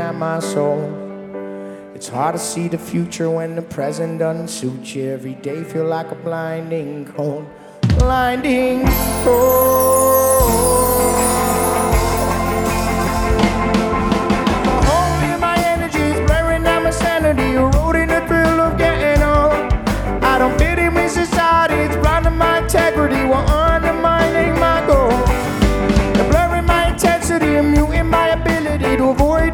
at my soul. It's hard to see the future when the present doesn't suit you. Every day feel like a blinding cold, blinding cold.